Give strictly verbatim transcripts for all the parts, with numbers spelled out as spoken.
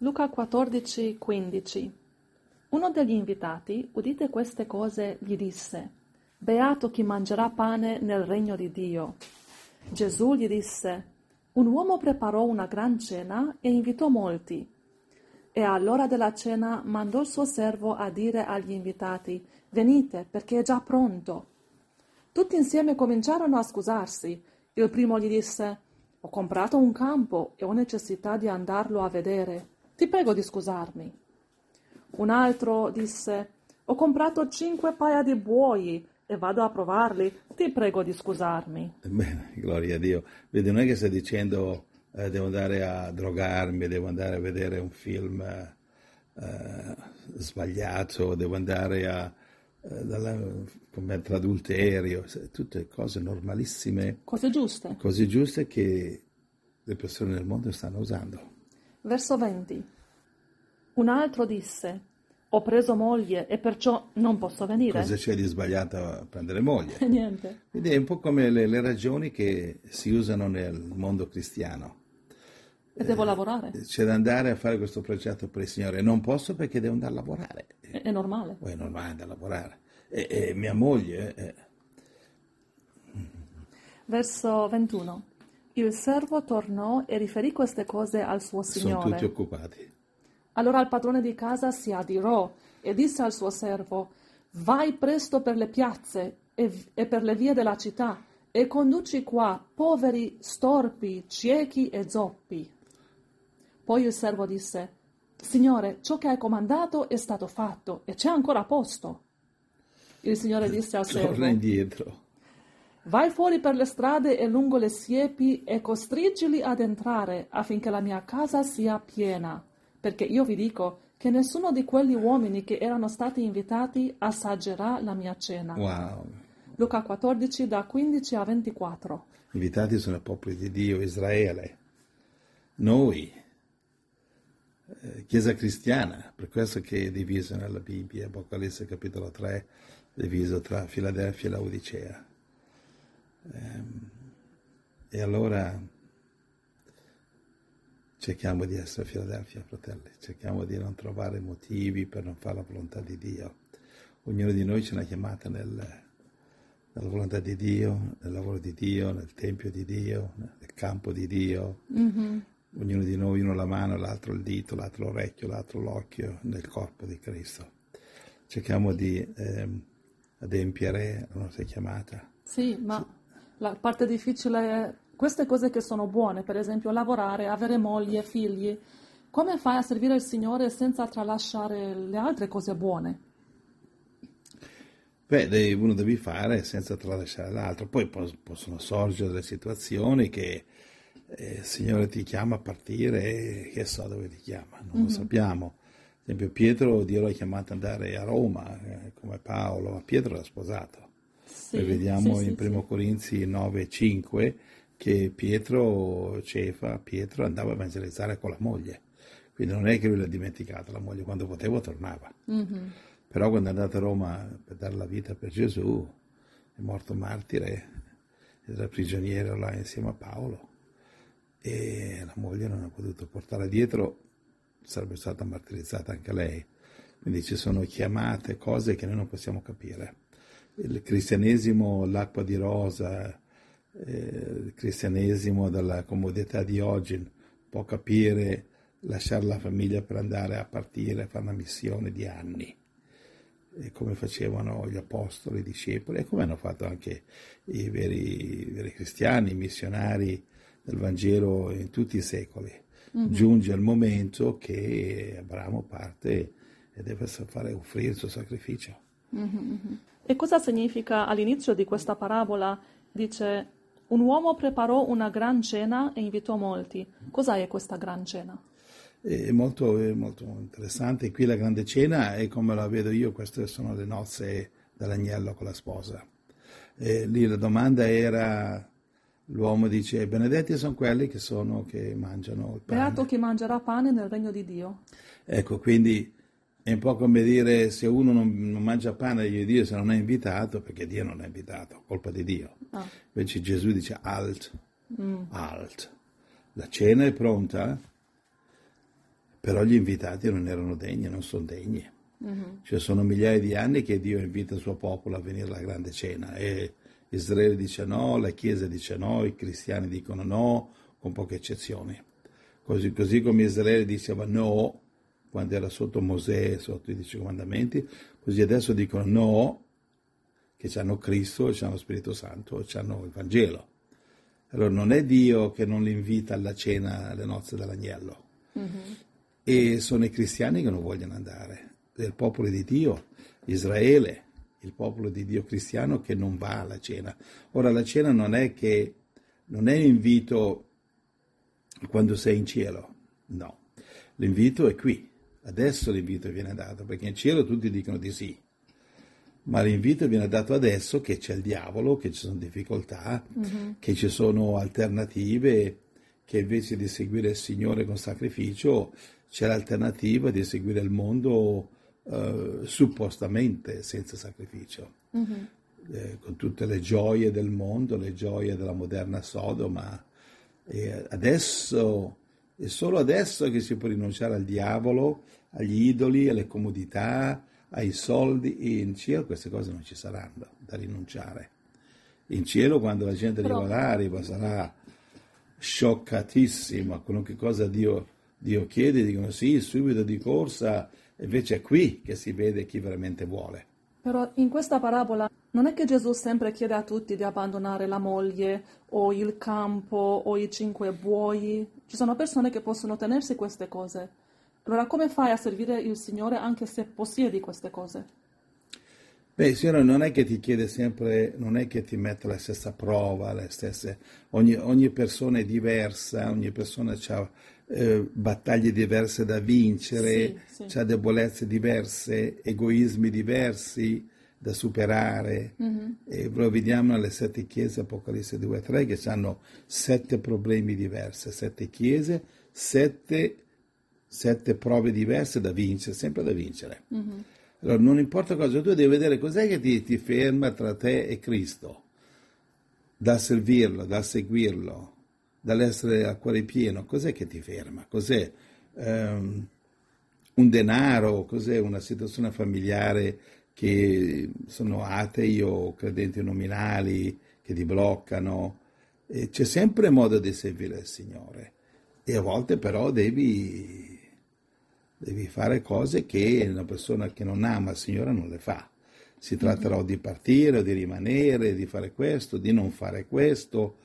Luca quattordici, quindici. Uno degli invitati, udite queste cose, gli disse: Beato chi mangerà pane nel regno di Dio. Gesù gli disse: Un uomo preparò una gran cena e invitò molti. E all'ora della cena mandò il suo servo a dire agli invitati: Venite, perché è già pronto. Tutti insieme cominciarono a scusarsi. Il primo gli disse: Ho comprato un campo e ho necessità di andarlo a vedere. Ti prego di scusarmi. Un altro disse: Ho comprato cinque paia di buoi e vado a provarli. Ti prego di scusarmi. Bene, gloria a Dio. Vedi, non è che sta dicendo eh, devo andare a drogarmi, devo andare a vedere un film eh, eh, sbagliato, devo andare a eh, dalla, commettere adulterio, tutte cose normalissime, Cose giuste. cose giuste che le persone nel mondo stanno usando. Verso venti. Un altro disse: Ho preso moglie e perciò non posso venire. Cosa c'è di sbagliato a prendere moglie? Niente. Quindi è un po' come le, le ragioni che si usano nel mondo cristiano. E devo Eh, lavorare. C'è da andare a fare questo progetto per il Signore. Non posso perché devo andare a lavorare. È, è normale. Poi è normale andare a lavorare. E, e mia moglie... Eh. Verso ventuno. Il servo tornò e riferì queste cose al suo signore. Sono tutti occupati. Allora il padrone di casa si adirò e disse al suo servo: Vai presto per le piazze e, e per le vie della città e conduci qua poveri, storpi, ciechi e zoppi. Poi il servo disse: Signore, ciò che hai comandato è stato fatto e c'è ancora posto. Il Signore disse al servo: Torna indietro. Vai fuori per le strade e lungo le siepi e costriggili ad entrare affinché la mia casa sia piena. Perché io vi dico che nessuno di quegli uomini che erano stati invitati assaggerà la mia cena. Wow. Luca quattordici, da quindici a ventiquattro. Invitati sono i popoli di Dio, Israele. Noi, eh, Chiesa cristiana, per questo che è diviso nella Bibbia, Apocalisse capitolo tre, diviso tra Filadelfia e Laodicea. Ehm, e allora... cerchiamo di essere Filadelfia, fratelli, cerchiamo di non trovare motivi per non fare la volontà di Dio. Ognuno di noi c'è una chiamata nel, nella volontà di Dio, nel lavoro di Dio, nel tempio di Dio, nel campo di Dio. Mm-hmm. Ognuno di noi, uno la mano, l'altro il dito, l'altro l'orecchio, l'altro l'occhio, nel corpo di Cristo. Cerchiamo di ehm, adempiere la nostra chiamata. Sì, ma la parte difficile è queste cose che sono buone, per esempio lavorare, avere moglie, figli. Come fai a servire il Signore senza tralasciare le altre cose buone? Beh, uno devi fare senza tralasciare l'altro. Poi possono sorgere delle situazioni che eh, il Signore ti chiama a partire e che so dove ti chiama, non mm-hmm. lo sappiamo. Ad esempio Pietro, Dio l'ha chiamato ad andare a Roma, eh, come Paolo, ma Pietro l'ha sposato. Sì, e vediamo sì, in sì, primo sì. Corinzi nove cinque che Pietro, Cefa, Pietro andava a evangelizzare con la moglie. Quindi non è che lui l'ha dimenticata, la moglie quando poteva tornava. Mm-hmm. Però quando è andato a Roma per dare la vita per Gesù, è morto martire, era prigioniero là insieme a Paolo e la moglie non ha potuto portare dietro, sarebbe stata martirizzata anche lei. Quindi ci sono chiamate, cose che noi non possiamo capire. Il cristianesimo, l'acqua di rosa, eh, il cristianesimo della comodità di oggi può capire lasciare la famiglia per andare a partire a fare una missione di anni, e come facevano gli apostoli, i discepoli, e come hanno fatto anche i veri, i veri cristiani, i missionari del Vangelo in tutti i secoli. Mm-hmm. Giunge il momento che Abramo parte e deve fare offrire il suo sacrificio. Mm-hmm. E cosa significa all'inizio di questa parabola? Dice: un uomo preparò una gran cena e invitò molti. Cos'è questa gran cena? È molto, è molto interessante. Qui la grande cena è come la vedo io, queste sono le nozze dell'agnello con la sposa. E lì la domanda era, l'uomo dice: benedetti sono quelli che sono che mangiano il pane. Beato chi mangerà pane nel regno di Dio. Ecco, quindi è un po' come dire, se uno non, non mangia pane di Dio, se non è invitato, perché Dio non è invitato, colpa di Dio. Ah. Invece Gesù dice alt, mm. alt. La cena è pronta, però gli invitati non erano degni, non sono degni. Mm-hmm. Cioè sono migliaia di anni che Dio invita il suo popolo a venire alla grande cena e Israele dice no, la Chiesa dice no, i cristiani dicono no, con poche eccezioni. Così, così come Israele diceva no quando era sotto Mosè, sotto i dieci comandamenti, così adesso dicono no, che hanno Cristo, hanno lo Spirito Santo, hanno il Vangelo. Allora non è Dio che non li invita alla cena, alle nozze dell'agnello. Mm-hmm. E sono i cristiani che non vogliono andare. È il popolo di Dio, Israele, il popolo di Dio cristiano che non va alla cena. Ora la cena non è che non è invito quando sei in cielo, no. L'invito è qui. Adesso l'invito viene dato, perché in cielo tutti dicono di sì, ma l'invito viene dato adesso che c'è il diavolo, che ci sono difficoltà, mm-hmm. che ci sono alternative, che invece di seguire il Signore con sacrificio c'è l'alternativa di seguire il mondo eh, suppostamente senza sacrificio, mm-hmm. eh, con tutte le gioie del mondo, le gioie della moderna Sodoma. E adesso, è solo adesso che si può rinunciare al diavolo, agli idoli, alle comodità, ai soldi, e in cielo queste cose non ci saranno da rinunciare. In cielo quando la gente Però... arriva là, arriva, sarà scioccatissima, qualunque cosa Dio, Dio chiede, dicono sì, subito di corsa, invece è qui che si vede chi veramente vuole. Però in questa parabola non è che Gesù sempre chiede a tutti di abbandonare la moglie o il campo o i cinque buoi. Ci sono persone che possono tenersi queste cose. Allora come fai a servire il Signore anche se possiedi queste cose? Beh, il Signore non è che ti chiede sempre, non è che ti mette la stessa prova, le stesse, ogni, ogni persona è diversa, ogni persona ha eh, battaglie diverse da vincere, sì, sì. ha debolezze diverse, egoismi diversi da superare. Mm-hmm. E lo vediamo nelle sette chiese, Apocalisse due e tre, che hanno sette problemi diversi, sette chiese, sette, sette prove diverse da vincere, sempre da vincere. Mm-hmm. Allora non importa cosa, tu devi vedere cos'è che ti, ti ferma tra te e Cristo, dal servirlo, dal seguirlo, dall'essere a cuore pieno, cos'è che ti ferma? Cos'è um, un denaro, cos'è una situazione familiare che sono atei o credenti nominali che ti bloccano? E c'è sempre modo di servire il Signore e a volte però devi... Devi fare cose che una persona che non ama il Signore non le fa. Si tratterà mm-hmm. di partire o di rimanere, di fare questo, di non fare questo.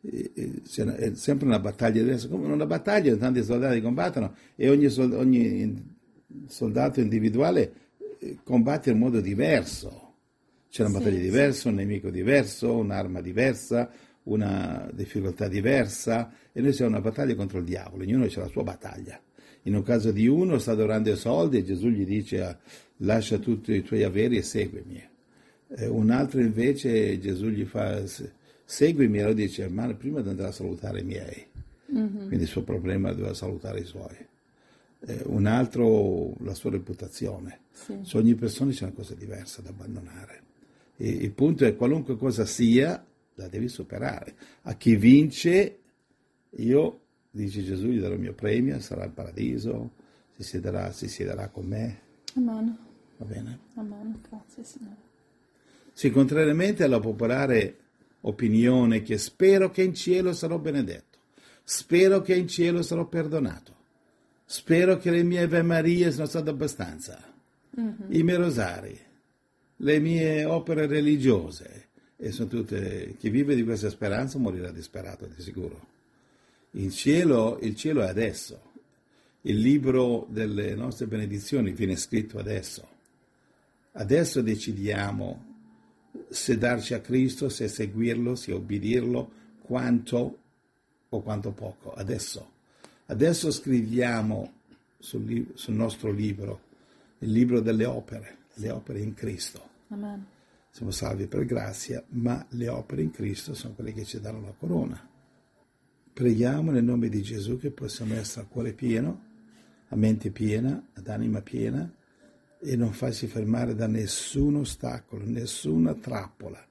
È sempre una battaglia diversa. Come una battaglia, tanti soldati combattono e ogni, soldato, ogni soldato individuale combatte in modo diverso. C'è una sì, battaglia diversa, sì. un nemico diverso, un'arma diversa, una difficoltà diversa. E noi siamo una battaglia contro il diavolo, ognuno ha la sua battaglia. In un caso di uno sta adorando i soldi e Gesù gli dice lascia tutti i tuoi averi e seguimi. Eh, un altro invece Gesù gli fa seguimi e lui dice ma prima andrà a salutare i miei. Mm-hmm. Quindi il suo problema doveva salutare i suoi. Eh, un altro la sua reputazione. Sì. Su ogni persona c'è una cosa diversa da abbandonare. E il punto è qualunque cosa sia la devi superare. A chi vince io... Dice Gesù, gli darò il mio premio, sarà il paradiso, si siederà, si siederà con me. Amen. Va bene? Amen, grazie Signore. Sì, contrariamente alla popolare opinione che spero che in cielo sarò benedetto, spero che in cielo sarò perdonato, spero che le mie Ave Marie siano state abbastanza, mm-hmm. i miei rosari, le mie opere religiose, e sono tutte, chi vive di questa speranza morirà disperato di sicuro. Il cielo, il cielo è adesso, il libro delle nostre benedizioni viene scritto adesso. Adesso decidiamo se darci a Cristo, se seguirlo, se obbedirlo, quanto o quanto poco. Adesso, adesso scriviamo sul, sul nostro libro, il libro delle opere, le opere in Cristo. Amen. Siamo salvi per grazia, ma le opere in Cristo sono quelle che ci danno la corona. Preghiamo nel nome di Gesù che possiamo essere a cuore pieno, a mente piena, ad anima piena e non farsi fermare da nessun ostacolo, nessuna trappola,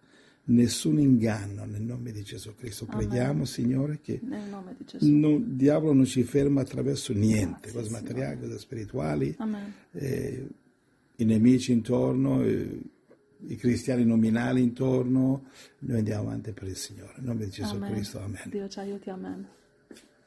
nessun inganno nel nome di Gesù Cristo. Amen. Preghiamo, Signore, che Nel nome di Gesù. non, il diavolo non ci ferma attraverso niente, Grazie, cose materiali, cose spirituali, Amen. eh, i nemici intorno, eh, i cristiani nominali intorno. Noi andiamo avanti per il Signore. Nel nome di Gesù Amen. Cristo, amen. Dio ci aiuti, amen.